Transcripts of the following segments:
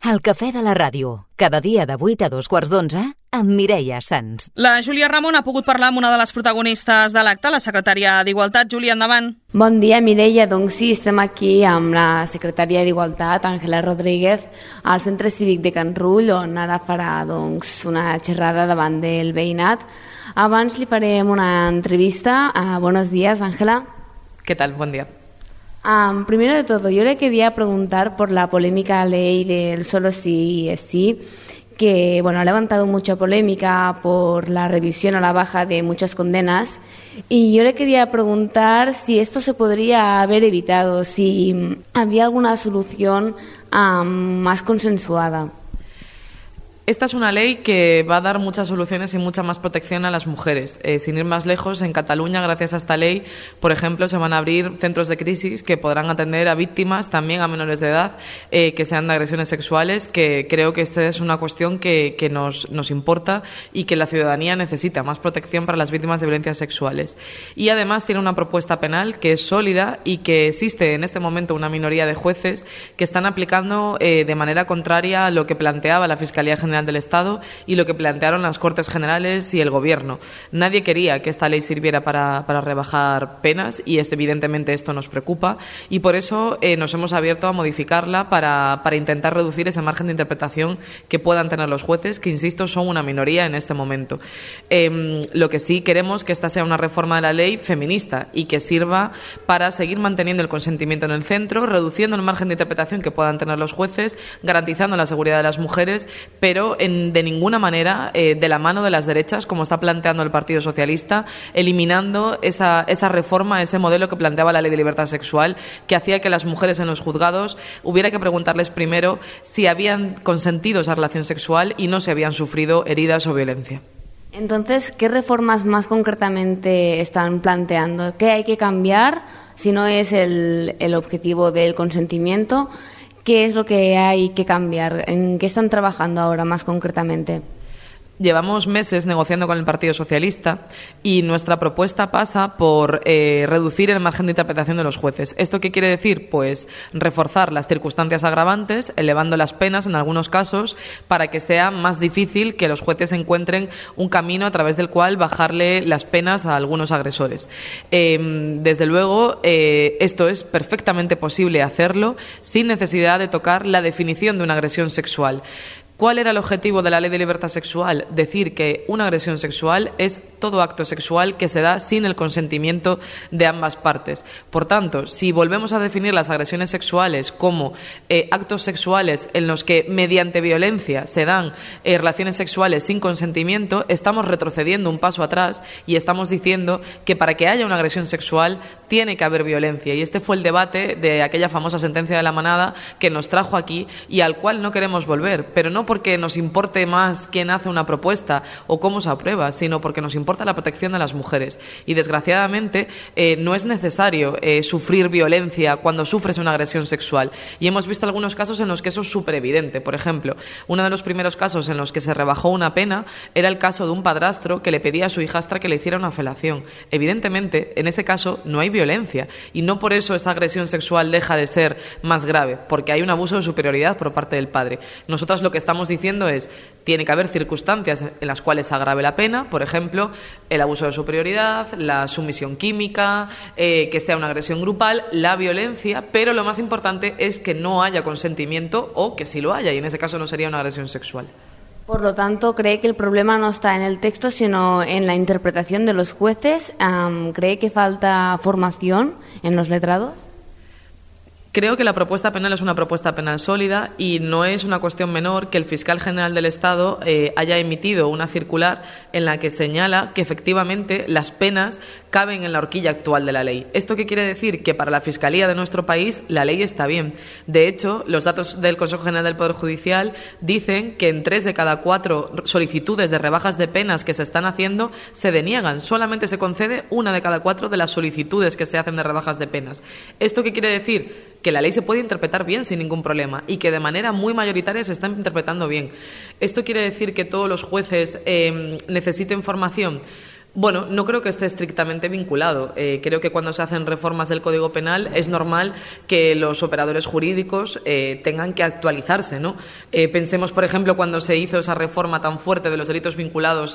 El cafè de la ràdio, cada dia de 8 a 2:15, amb Mireia Sans. La Júlia Ramon ha pogut parlar amb una de les protagonistes de l'acte, la secretària d'Igualtat. Júlia, endavant. Bon dia, Mireia. Doncs sí, estem aquí amb la secretària d'Igualtat, Àngela Rodríguez, al Centre Cívic de Can Rull, on ara farà una xerrada davant del veïnat. Abans li farem una entrevista. Buenos días, Ángela. ¿Qué tal? Buen día. Primero de todo, yo le quería preguntar por la polémica ley del solo sí es sí, que ha levantado mucha polémica por la revisión a la baja de muchas condenas, y yo le quería preguntar si esto se podría haber evitado, si había alguna solución más consensuada. Esta es una ley que va a dar muchas soluciones y mucha más protección a las mujeres. Sin ir más lejos, en Cataluña, gracias a esta ley, por ejemplo, se van a abrir centros de crisis que podrán atender a víctimas, también a menores de edad, que sean de agresiones sexuales, que creo que esta es una cuestión que nos importa y que la ciudadanía necesita, más protección para las víctimas de violencias sexuales. Y además tiene una propuesta penal que es sólida y que existe en este momento una minoría de jueces que están aplicando de manera contraria a lo que planteaba la Fiscalía General del Estado y lo que plantearon las Cortes Generales y el Gobierno. Nadie quería que esta ley sirviera para rebajar penas y evidentemente esto nos preocupa, y por eso nos hemos abierto a modificarla para intentar reducir ese margen de interpretación que puedan tener los jueces, que insisto son una minoría en este momento. Lo que sí queremos que esta sea una reforma de la ley feminista y que sirva para seguir manteniendo el consentimiento en el centro, reduciendo el margen de interpretación que puedan tener los jueces, garantizando la seguridad de las mujeres, pero de ninguna manera de la mano de las derechas, como está planteando el Partido Socialista, eliminando esa reforma, ese modelo que planteaba la Ley de Libertad Sexual, que hacía que las mujeres en los juzgados hubiera que preguntarles primero si habían consentido esa relación sexual y no si habían sufrido heridas o violencia. Entonces, ¿qué reformas más concretamente están planteando? ¿Qué hay que cambiar si no es el objetivo del consentimiento? ¿Qué es lo que hay que cambiar? ¿En qué están trabajando ahora más concretamente? Llevamos meses negociando con el Partido Socialista y nuestra propuesta pasa por reducir el margen de interpretación de los jueces. ¿Esto qué quiere decir? Pues reforzar las circunstancias agravantes, elevando las penas en algunos casos para que sea más difícil que los jueces encuentren un camino a través del cual bajarle las penas a algunos agresores. Desde luego, esto es perfectamente posible hacerlo sin necesidad de tocar la definición de una agresión sexual. ¿Cuál era el objetivo de la Ley de Libertad Sexual? Decir que una agresión sexual es todo acto sexual que se da sin el consentimiento de ambas partes. Por tanto, si volvemos a definir las agresiones sexuales como actos sexuales en los que mediante violencia se dan relaciones sexuales sin consentimiento, estamos retrocediendo un paso atrás y estamos diciendo que para que haya una agresión sexual tiene que haber violencia. Y este fue el debate de aquella famosa sentencia de la Manada que nos trajo aquí y al cual no queremos volver, pero no porque nos importe más quién hace una propuesta o cómo se aprueba, sino porque nos importa la protección de las mujeres. Y desgraciadamente no es necesario sufrir violencia cuando sufres una agresión sexual. Y hemos visto algunos casos en los que eso es súper evidente. Por ejemplo, uno de los primeros casos en los que se rebajó una pena era el caso de un padrastro que le pedía a su hijastra que le hiciera una felación. Evidentemente, en ese caso no hay violencia y no por eso esa agresión sexual deja de ser más grave, porque hay un abuso de superioridad por parte del padre. Nosotras lo que estamos diciendo es, tiene que haber circunstancias en las cuales se agrave la pena, por ejemplo, el abuso de superioridad, la sumisión química, que sea una agresión grupal, la violencia, pero lo más importante es que no haya consentimiento o que sí lo haya, y en ese caso no sería una agresión sexual. Por lo tanto, ¿cree que el problema no está en el texto, sino en la interpretación de los jueces? ¿Cree que falta formación en los letrados? Creo que la propuesta penal es una propuesta penal sólida y no es una cuestión menor que el fiscal general del Estado haya emitido una circular en la que señala que efectivamente las penas caben en la horquilla actual de la ley. ¿Esto qué quiere decir? Que para la Fiscalía de nuestro país la ley está bien. De hecho, los datos del Consejo General del Poder Judicial dicen que en 3 de cada 4 solicitudes de rebajas de penas que se están haciendo se deniegan. Solamente se concede 1 de cada 4 de las solicitudes que se hacen de rebajas de penas. ¿Esto qué quiere decir? Que la ley se puede interpretar bien sin ningún problema y que de manera muy mayoritaria se está interpretando bien. ¿Esto quiere decir que todos los jueces necesiten formación? Bueno, no creo que esté estrictamente vinculado. Creo que cuando se hacen reformas del Código Penal es normal que los operadores jurídicos tengan que actualizarse, ¿no? Pensemos, por ejemplo, cuando se hizo esa reforma tan fuerte de los delitos vinculados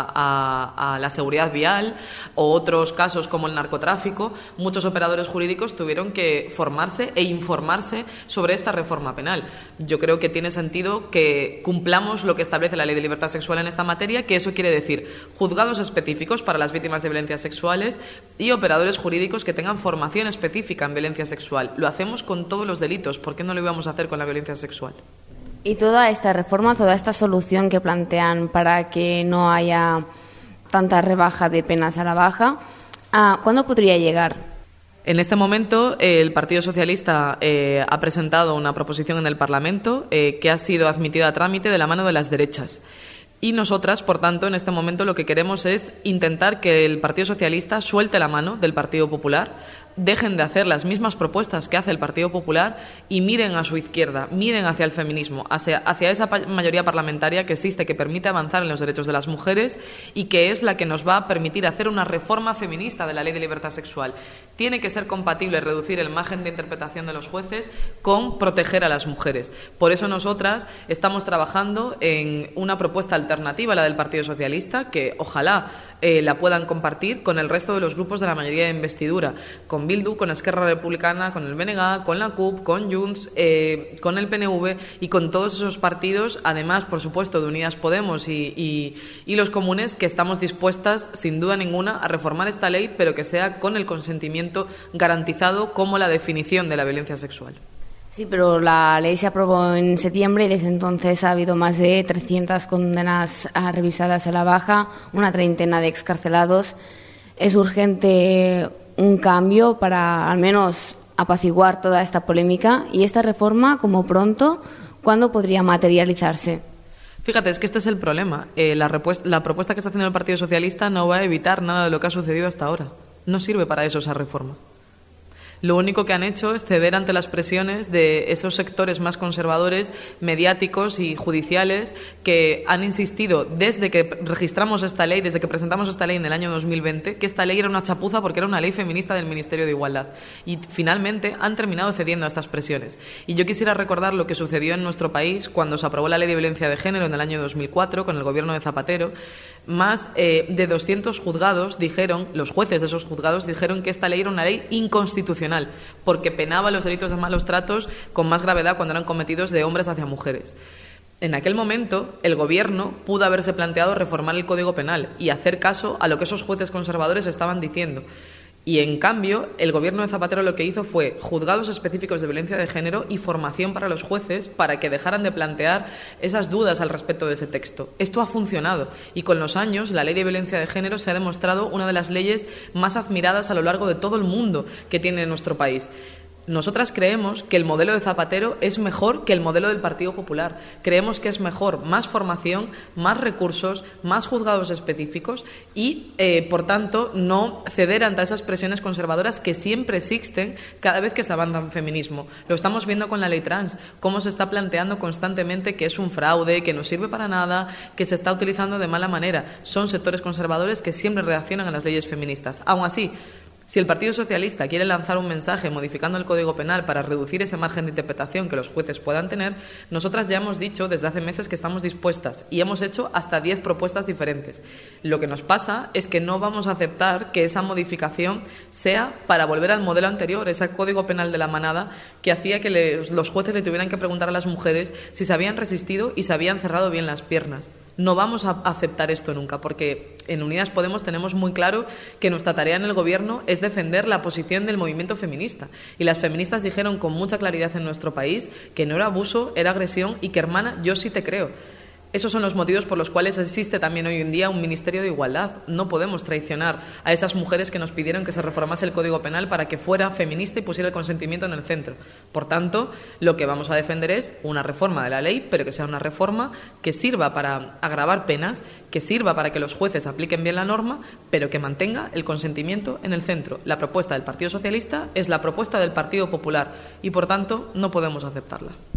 a la seguridad vial o otros casos como el narcotráfico, muchos operadores jurídicos tuvieron que formarse e informarse sobre esta reforma penal. Yo creo que tiene sentido que cumplamos lo que establece la Ley de Libertad Sexual en esta materia, que eso quiere decir juzgados específicos para las víctimas de violencias sexuales y operadores jurídicos que tengan formación específica en violencia sexual. Lo hacemos con todos los delitos, ¿por qué no lo íbamos a hacer con la violencia sexual? Y toda esta reforma, toda esta solución que plantean para que no haya tanta rebaja de penas a la baja, ¿cuándo podría llegar? En este momento, el Partido Socialista ha presentado una proposición en el Parlamento que ha sido admitida a trámite de la mano de las derechas. Y nosotras, por tanto, en este momento lo que queremos es intentar que el Partido Socialista suelte la mano del Partido Popular, dejen de hacer las mismas propuestas que hace el Partido Popular y miren a su izquierda, miren hacia el feminismo, hacia esa mayoría parlamentaria que existe, que permite avanzar en los derechos de las mujeres y que es la que nos va a permitir hacer una reforma feminista de la Ley de Libertad Sexual. Tiene que ser compatible reducir el margen de interpretación de los jueces con proteger a las mujeres. Por eso nosotras estamos trabajando en una propuesta alternativa a la del Partido Socialista, que ojalá la puedan compartir con el resto de los grupos de la mayoría de investidura, con Bildu, con Esquerra Republicana, con el BNG, con la CUP, con Junts, con el PNV y con todos esos partidos, además, por supuesto, de Unidas Podemos y los comunes, que estamos dispuestas, sin duda ninguna, a reformar esta ley, pero que sea con el consentimiento garantizado como la definición de la violencia sexual. Sí, pero la ley se aprobó en septiembre y desde entonces ha habido más de 300 condenas revisadas a la baja, una treintena de excarcelados. Es urgente un cambio para al menos apaciguar toda esta polémica y esta reforma, como pronto, ¿cuándo podría materializarse? Fíjate, es que este es el problema. La propuesta que está haciendo el Partido Socialista no va a evitar nada de lo que ha sucedido hasta ahora. No sirve para eso esa reforma. Lo único que han hecho es ceder ante las presiones de esos sectores más conservadores, mediáticos y judiciales, que han insistido desde que registramos esta ley, desde que presentamos esta ley en el año 2020, que esta ley era una chapuza porque era una ley feminista del Ministerio de Igualdad. Y finalmente han terminado cediendo a estas presiones. Y yo quisiera recordar lo que sucedió en nuestro país cuando se aprobó la Ley de Violencia de Género en el año 2004 con el gobierno de Zapatero. Más de 200 juzgados dijeron, los jueces de esos juzgados dijeron que esta ley era una ley inconstitucional porque penaba los delitos de malos tratos con más gravedad cuando eran cometidos de hombres hacia mujeres. En aquel momento, el Gobierno pudo haberse planteado reformar el Código Penal y hacer caso a lo que esos jueces conservadores estaban diciendo. Y, en cambio, el Gobierno de Zapatero lo que hizo fue juzgados específicos de violencia de género y formación para los jueces para que dejaran de plantear esas dudas al respecto de ese texto. Esto ha funcionado y con los años la Ley de Violencia de Género se ha demostrado una de las leyes más admiradas a lo largo de todo el mundo que tiene nuestro país. Nosotras creemos que el modelo de Zapatero es mejor que el modelo del Partido Popular. Creemos que es mejor más formación, más recursos, más juzgados específicos y, por tanto, no ceder ante esas presiones conservadoras que siempre existen cada vez que se avanza en feminismo. Lo estamos viendo con la ley trans, cómo se está planteando constantemente que es un fraude, que no sirve para nada, que se está utilizando de mala manera. Son sectores conservadores que siempre reaccionan a las leyes feministas. Aún así, si el Partido Socialista quiere lanzar un mensaje modificando el Código Penal para reducir ese margen de interpretación que los jueces puedan tener, nosotras ya hemos dicho desde hace meses que estamos dispuestas y hemos hecho hasta 10 propuestas diferentes. Lo que nos pasa es que no vamos a aceptar que esa modificación sea para volver al modelo anterior, ese Código Penal de la manada que hacía que los jueces le tuvieran que preguntar a las mujeres si se habían resistido y se habían cerrado bien las piernas. No vamos a aceptar esto nunca, porque en Unidas Podemos tenemos muy claro que nuestra tarea en el Gobierno es defender la posición del movimiento feminista. Y las feministas dijeron con mucha claridad en nuestro país que no era abuso, era agresión y que, hermana, yo sí te creo. Esos son los motivos por los cuales existe también hoy en día un Ministerio de Igualdad. No podemos traicionar a esas mujeres que nos pidieron que se reformase el Código Penal para que fuera feminista y pusiera el consentimiento en el centro. Por tanto, lo que vamos a defender es una reforma de la ley, pero que sea una reforma que sirva para agravar penas, que sirva para que los jueces apliquen bien la norma, pero que mantenga el consentimiento en el centro. La propuesta del Partido Socialista es la propuesta del Partido Popular y, por tanto, no podemos aceptarla.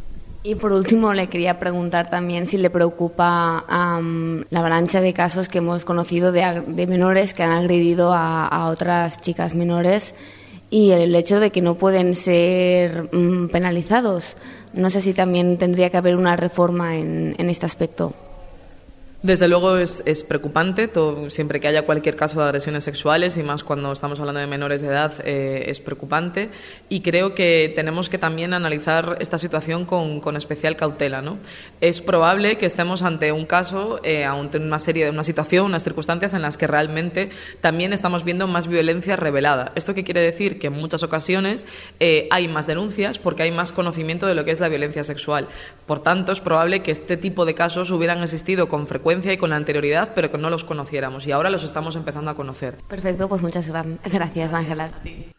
Y por último, le quería preguntar también si le preocupa la avalancha de casos que hemos conocido de menores que han agredido a otras chicas menores y el hecho de que no pueden ser penalizados. No sé si también tendría que haber una reforma en este aspecto. Desde luego es preocupante, siempre que haya cualquier caso de agresiones sexuales y más cuando estamos hablando de menores de edad es preocupante y creo que tenemos que también analizar esta situación con especial cautela, ¿no? Es probable que estemos ante un caso, ante una situación, unas circunstancias en las que realmente también estamos viendo más violencia revelada. ¿Esto qué quiere decir? Que en muchas ocasiones hay más denuncias porque hay más conocimiento de lo que es la violencia sexual. Por tanto, es probable que este tipo de casos hubieran existido con frecuencia y con anterioridad, pero que no los conociéramos y ahora los estamos empezando a conocer. Perfecto, pues muchas gracias, Ángela.